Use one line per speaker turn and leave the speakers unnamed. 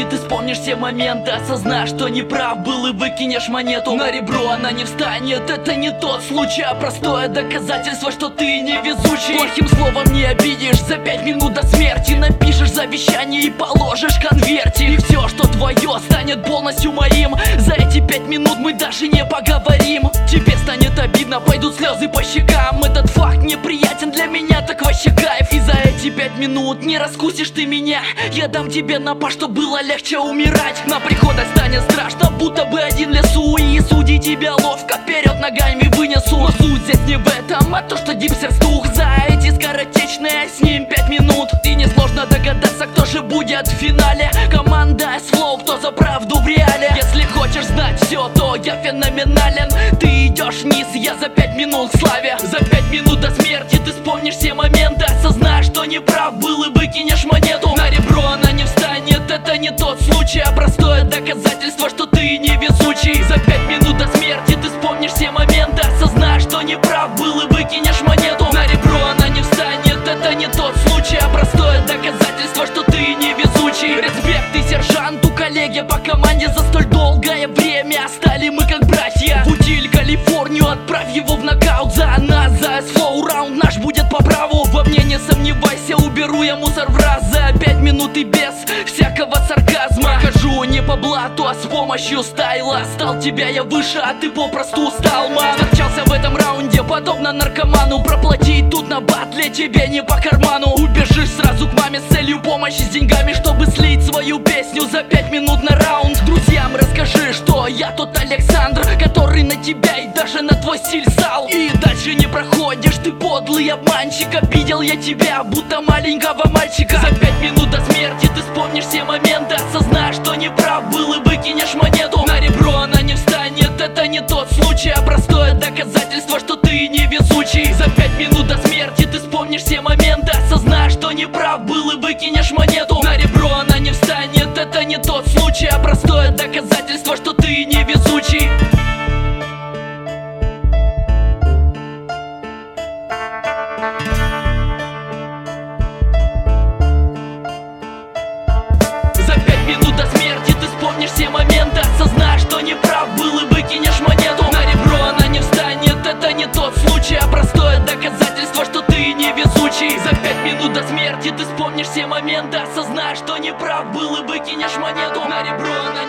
смерти ты вспомнишь все моменты, осознаешь, что неправ был, и выкинешь монету. На ребро она не встанет, это не тот случай, а простое доказательство, что ты невезучий. Плохим словом не обидишь, за 5 минут до смерти напишешь завещание и положишь конвертик. И все, что твое, станет полностью моим. За эти 5 минут мы даже не поговорим. Тебе станет обидно, пойдут слезы по щекам. Этот факт неприятен для меня, так вообще кайф. И за эти 5 минут не раскусишь ты меня. Я дам тебе напа, что было легче умирать. На прихода станет страшно, будто бы один в лесу. И судьи тебя ловко вперед ногами вынесу. Но суть здесь не в этом, а то, что Дипсер стух. За эти скоротечные с ним 5 минут. И несложно догадаться, кто же будет в финале. Команда S-Flow, кто за правду в реале. Если хочешь знать все, то я феноменален. Ты идешь вниз, я за 5 минут к славе. За 5 минут до смерти ты вспомнишь все моменты, осознаешь, что неправ был, и выкинешь монету. На ребро она не встанет, это не тот случай, а простое доказательство, что ты невезучий. За 5 минут до смерти ты вспомнишь все моменты, осознаешь, что неправ был, и выкинешь монету. На ребро она не встанет, это не тот случай, а простое доказательство, что ты невезучий. Респект и сержанту, коллеге по команде, за столь долгое время стали мы как братья. В утиль Калифорнию, отправь его в нокаут. За нас, за S-Flow, раунд наш будет по праву. Во мне не сомневайся, уберу я мусор в раз. За 5 минут и без всякого сарказма. Хожу не по блату, а с помощью стайла. Стал тебя я выше, а ты попросту стал ман. Торчался в этом раунде, подобно наркоману. Проплатить тут на батле тебе не по карману. Убежишь сразу к маме с целью помощи с деньгами, чтобы слить свою песню за 5 минут на раунд. Друзьям расскажи, что я тот Александр, который на тебя и даже на твой стиль сал. И дальше не проходишь, ты подлый обманщик. Обидел я тебя, будто маленького мальчика. За 5 минут до смерти ты вспомнишь все моменты, осознаешь, что неправ был, и выкинешь монету. На ребро она не встанет, это не тот случай, а простое доказательство, что ты невезучий. За 5 минут до смерти ты вспомнишь все моменты, осознаешь, что неправ был, и выкинешь монету. На ребро она не встанет, это не тот случай, а простое доказательство, что ты невезучий. За 5 минут до смерти ты вспомнишь все моменты, осознаешь, что неправ был, и выкинешь монету. На ребро она не встанет, это не тот случай, а простое доказательство, что ты невезучий. За 5 минут до смерти ты вспомнишь все моменты, осознаешь, что неправ был, и выкинешь монету. На ребро она